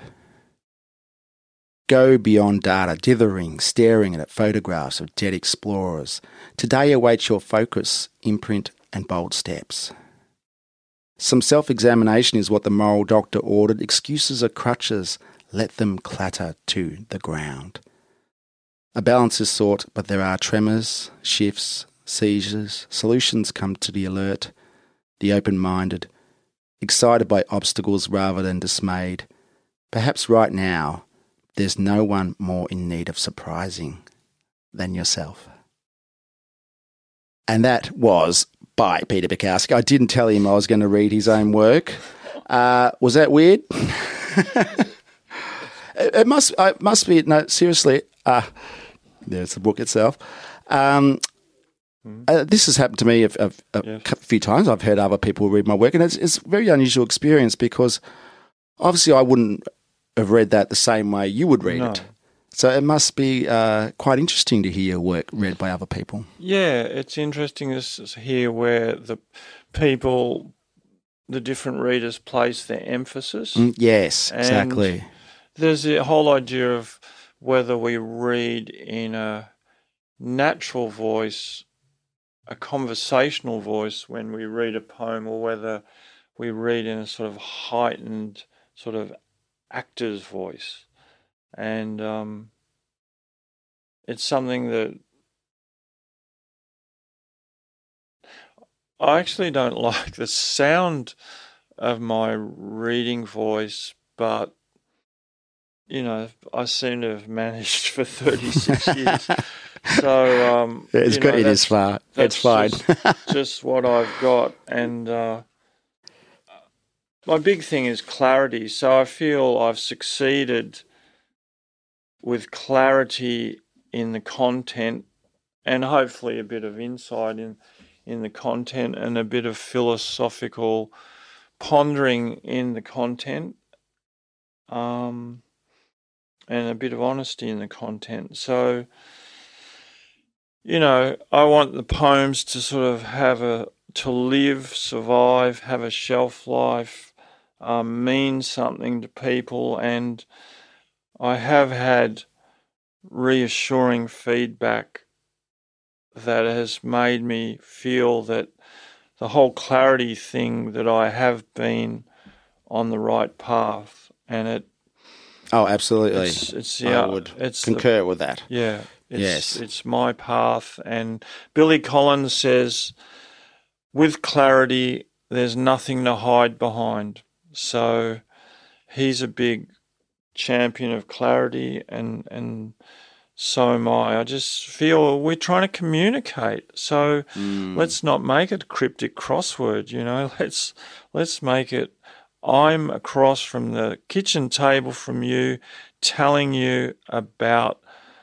Go beyond data, dithering, staring at photographs of dead explorers. Today awaits your focus, imprint and bold steps. Some self-examination is what the moral doctor ordered. Excuses are crutches. Let them clatter to the ground. A balance is sought, but there are tremors, shifts, seizures. Solutions come to the alert, the open-minded, excited by obstacles rather than dismayed. Perhaps right now, there's no one more in need of surprising than yourself. And that was by Peter Bukowski. I didn't tell him I was going to read his own work. Was that weird? It must be. No, seriously. There's the book itself. This has happened to me a few times. I've heard other people read my work, and it's a very unusual experience because obviously I wouldn't have read that the same way you would read it. So it must be quite interesting to hear your work read by other people. Yeah, it's interesting to hear where the different readers place their emphasis. Yes, exactly. And there's the whole idea of whether we read in a natural voice, a conversational voice when we read a poem, or whether we read in a sort of heightened sort of actor's voice. And it's something that I actually don't like the sound of my reading voice, but I seem to have managed for 36 years. So it's got you this far. It's fine. just what I've got, and my big thing is clarity. So I feel I've succeeded with clarity in the content, and hopefully a bit of insight in the content, and a bit of philosophical pondering in the content, and a bit of honesty in the content. So, I want the poems to sort of to live, survive, have a shelf life, mean something to people. And I have had reassuring feedback that has made me feel that the whole clarity thing, that I have been on the right path, and it. Oh, absolutely. I would concur with that. Yeah. It's my path. And Billy Collins says, with clarity, there's nothing to hide behind. So he's a big champion of clarity, and so am I. I just feel we're trying to communicate. So let's not make it a cryptic crossword, Let's make it, I'm across from the kitchen table from you, telling you about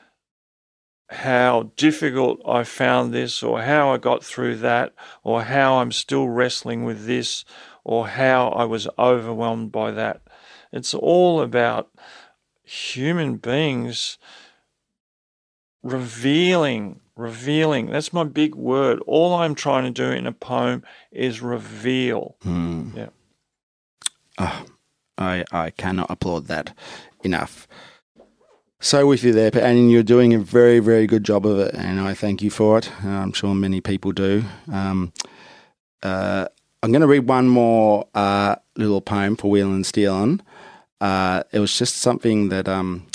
how difficult I found this, or how I got through that, or how I'm still wrestling with this, or how I was overwhelmed by that. It's all about human beings revealing. That's my big word. All I'm trying to do in a poem is reveal. Yeah. I cannot applaud that enough. So with you there, and you're doing a very, very good job of it, and I thank you for it. I'm sure many people do. I'm going to read one more little poem for Wheelin' and Stealin'. It was just something that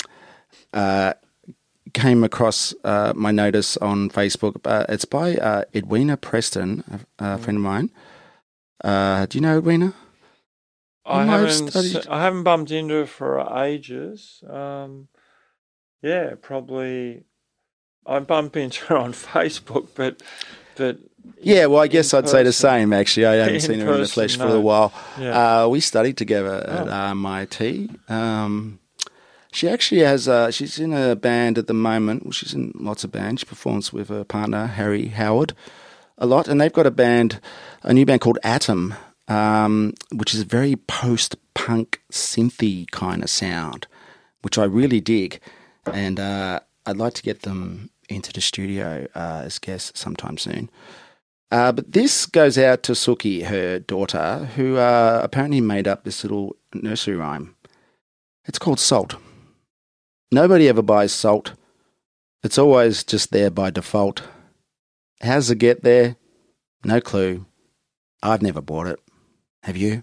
came across my notice on Facebook. It's by Edwina Preston, a friend of mine. Do you know Edwina? I haven't bumped into her for ages. Yeah, probably. I bump into her on Facebook, but yeah, well, I guess I'd say the same. Actually, I haven't seen her in the flesh for a while. Yeah. We studied together at MIT. She actually has. She's in a band at the moment. Well, she's in lots of bands. She performs with her partner Harry Howard a lot, and they've got a new band called Atom, which is a very post-punk synthy kind of sound, which I really dig. And I'd like to get them into the studio as guests sometime soon. But this goes out to Suki, her daughter, who apparently made up this little nursery rhyme. It's called Salt. Nobody ever buys salt. It's always just there by default. How does it get there? No clue. I've never bought it. Have you?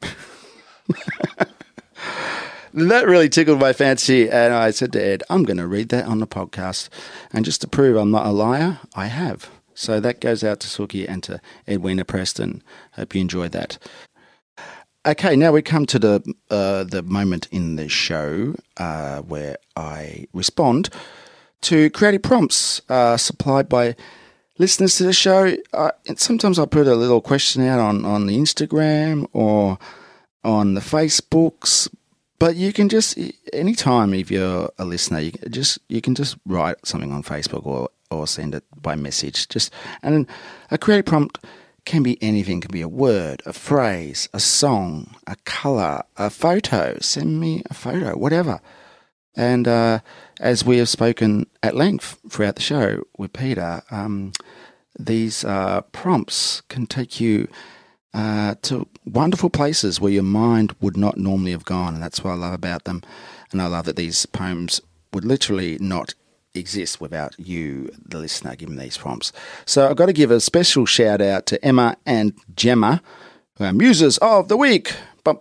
That really tickled my fancy, and I said to Ed, I'm going to read that on the podcast. And just to prove I'm not a liar, I have. So that goes out to Suki and to Edwina Preston. Hope you enjoyed that. Okay, now we come to the moment in the show where I respond to creative prompts supplied by listeners to the show. And sometimes I put a little question out on the Instagram or on the Facebooks. But you can just, anytime if you're a listener, you can just write something on Facebook or send it by message. And a creative prompt can be anything. It can be a word, a phrase, a song, a colour, a photo. Send me a photo, whatever. And as we have spoken at length throughout the show with Peter, these prompts can take you to wonderful places where your mind would not normally have gone, and that's what I love about them. And I love that these poems would literally not exist without you, the listener, giving these prompts. So I've got to give a special shout out to Emma and Gemma, who are muses of the week.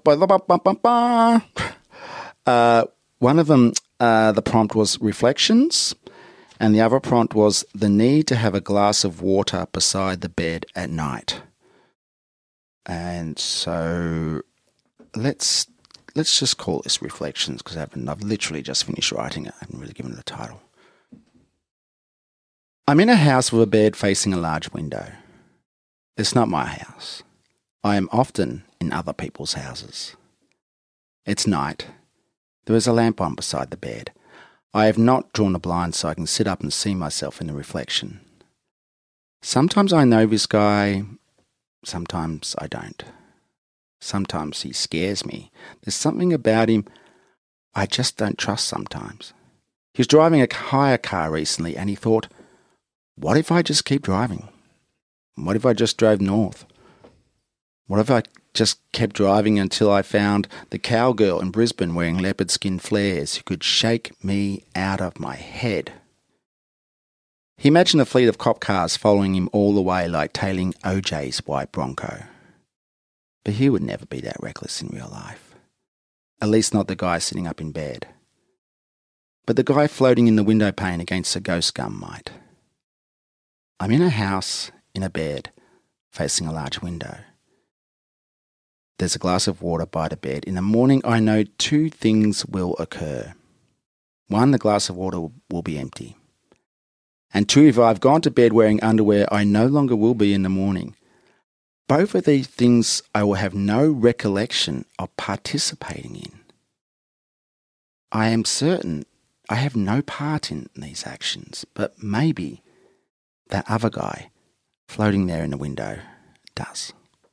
One of them, the prompt was reflections, and the other prompt was the need to have a glass of water beside the bed at night. And so let's just call this reflections, because I've literally just finished writing it. I haven't really given it a title. I'm in a house with a bed facing a large window. It's not my house. I am often in other people's houses. It's night. There is a lamp on beside the bed. I have not drawn a blind so I can sit up and see myself in the reflection. Sometimes I know this guy. Sometimes I don't. Sometimes he scares me. There's something about him I just don't trust sometimes. He was driving a hire car recently and he thought, what if I just keep driving? What if I just drove north? What if I just kept driving until I found the cowgirl in Brisbane wearing leopard skin flares who could shake me out of my head? He imagined a fleet of cop cars following him all the way like tailing OJ's white Bronco. But he would never be that reckless in real life. At least not the guy sitting up in bed. But the guy floating in the window pane against a ghost gun might. I'm in a house, in a bed, facing a large window. There's a glass of water by the bed. In the morning, I know two things will occur. 1, the glass of water will be empty. And 2, if I've gone to bed wearing underwear, I no longer will be in the morning. Both of these things I will have no recollection of participating in. I am certain I have no part in these actions, but maybe that other guy floating there in the window does.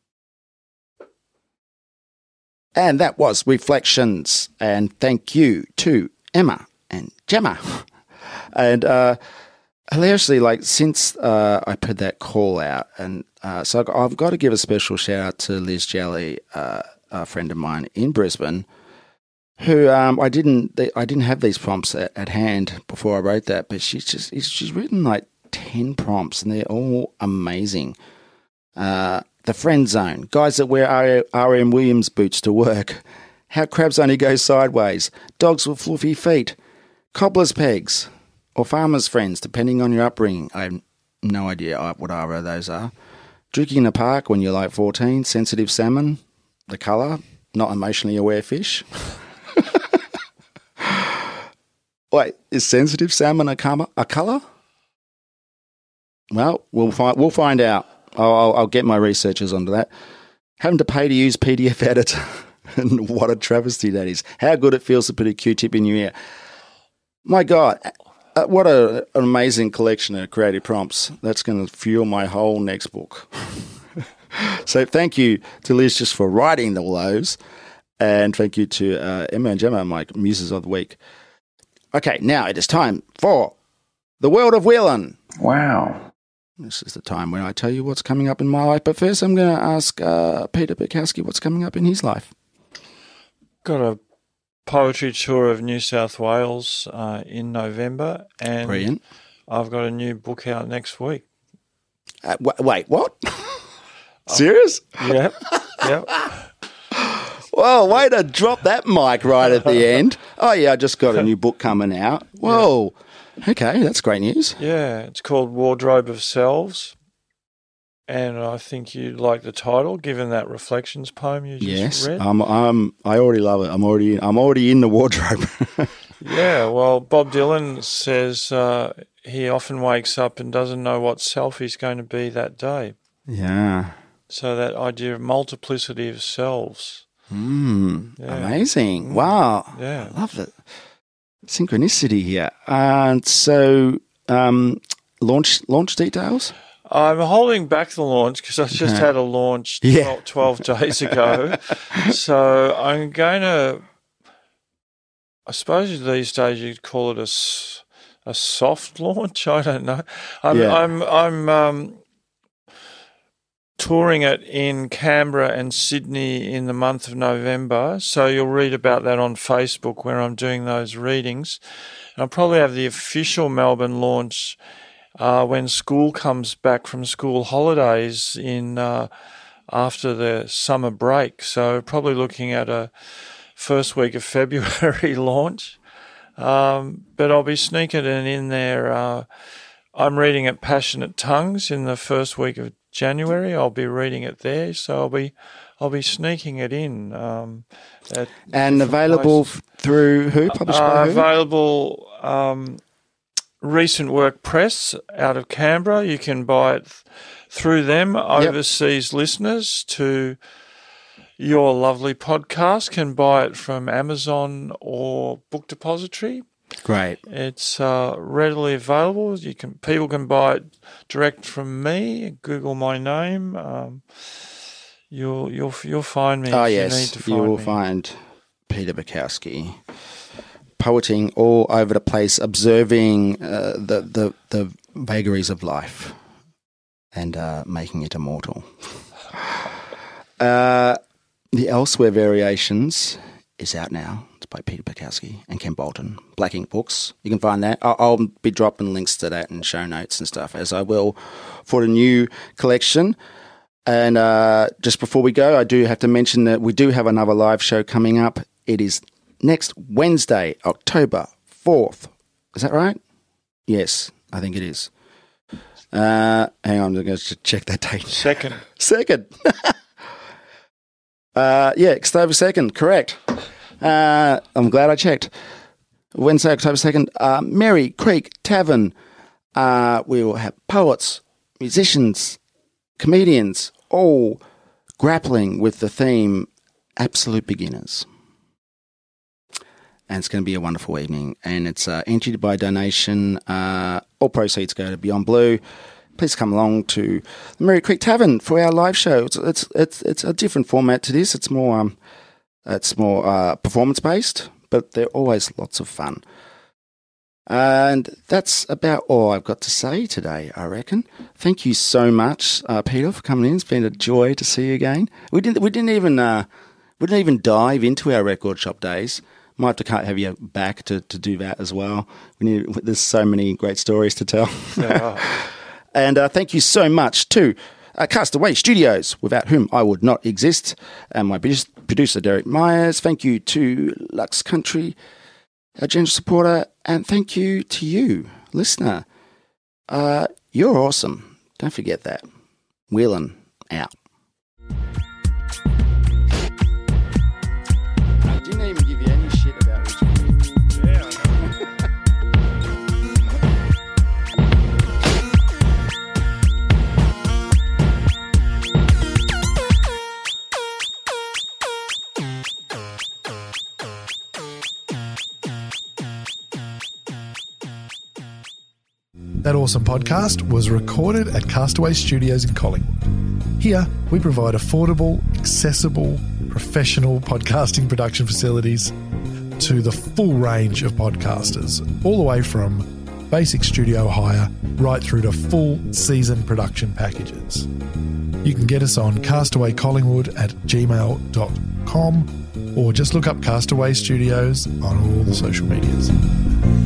And that was Reflections. And thank you to Emma and Gemma. And hilariously, since I put that call out, and so I've got to give a special shout out to Liz Jelly, a friend of mine in Brisbane, who I didn't have these prompts at hand before I wrote that, but she's written 10 prompts, and they're all amazing. The Friend Zone, guys that wear R.M. Williams boots to work, how crabs only go sideways, dogs with fluffy feet, cobbler's pegs, or farmer's friends, depending on your upbringing. I have no idea what either of those are. Drinking in the park when you're 14, sensitive salmon, the colour, not emotionally aware fish. Wait, is sensitive salmon a colour? Well, we'll find out. I'll get my researchers onto that. Having to pay to use PDF editor. And what a travesty that is. How good it feels to put a Q-tip in your ear. My God, what an amazing collection of creative prompts. That's going to fuel my whole next book. So thank you to Liz just for writing all those. And thank you to Emma and Gemma, my muses of the week. Okay, now it is time for the World of Whelan. Wow. This is the time when I tell you what's coming up in my life. But first I'm going to ask Peter Bukowski what's coming up in his life. Got a poetry tour of New South Wales in November. And brilliant. I've got a new book out next week. Wait, what? Serious? Yep. Whoa, way to drop that mic right at the end. Oh, yeah, I just got a new book coming out. Whoa. Yeah. Okay, that's great news. Yeah, it's called Wardrobe of Selves. And I think you'd like the title, given that Reflections poem you just read. Yes, I already love it. I'm already in the wardrobe. Yeah, well, Bob Dylan says he often wakes up and doesn't know what self he's going to be that day. Yeah. So that idea of multiplicity of selves. Amazing. Wow. Yeah. I love it. Synchronicity here. And so, launch details? I'm holding back the launch because I just had a launch 12 days ago. So I'm going to, I suppose these days you'd call it a soft launch. I don't know. I'm touring it in Canberra and Sydney in the month of November. So you'll read about that on Facebook where I'm doing those readings. And I'll probably have the official Melbourne launch when school comes back from school holidays in after the summer break. So probably looking at a first week of February launch. But I'll be sneaking it in there. I'm reading at Passionate Tongues in the first week of January. I'll be reading it there, so I'll be sneaking it in. And available through who? Published by who? Available Recent Work Press out of Canberra. You can buy it through them. Overseas listeners to your lovely podcast can buy it from Amazon or Book Depository. Great. It's readily available. People can buy it direct from me. Google my name. You'll find me. Oh, if yes, you need to find you will me. find Peter Bukowski poeting all over the place, observing the vagaries of life and making it immortal. The Elsewhere Variations is out now. It's by Peter Bukowski and Ken Bolton. Black Ink Books. You can find that. I'll be dropping links to that in show notes and stuff, as I will for the new collection. And just before we go, I do have to mention that we do have another live show coming up. It is next Wednesday, October 4th. Is that right? Yes, I think it is. Hang on, I'm going to check that date. Second. October 2nd, correct. I'm glad I checked. Wednesday, October 2nd, Merry Creek Tavern. We will have poets, musicians, comedians, all grappling with the theme Absolute Beginners. And it's going to be a wonderful evening. And it's entered by donation. All proceeds go to Beyond Blue. Please come along to the Merry Creek Tavern for our live show. It's a different format to this. It's more performance based, but they're always lots of fun. And that's about all I've got to say today, I reckon. Thank you so much, Peter, for coming in. It's been a joy to see you again. We didn't even dive into our record shop days. Might have to have you back to do that as well. There's so many great stories to tell. Yeah. And thank you so much to Castaway Studios, without whom I would not exist, and my producer, Derek Myers. Thank you to Lux Country, our general supporter, and thank you to you, listener. You're awesome. Don't forget that. Wheelin' out. I didn't even give you any shit about Richmond. Yeah, I know. That Awesome Podcast was recorded at Castaway Studios in Collingwood. Here, we provide affordable, accessible, professional podcasting production facilities to the full range of podcasters, all the way from basic studio hire right through to full season production packages. You can get us on castawaycollingwood@gmail.com or just look up Castaway Studios on all the social medias.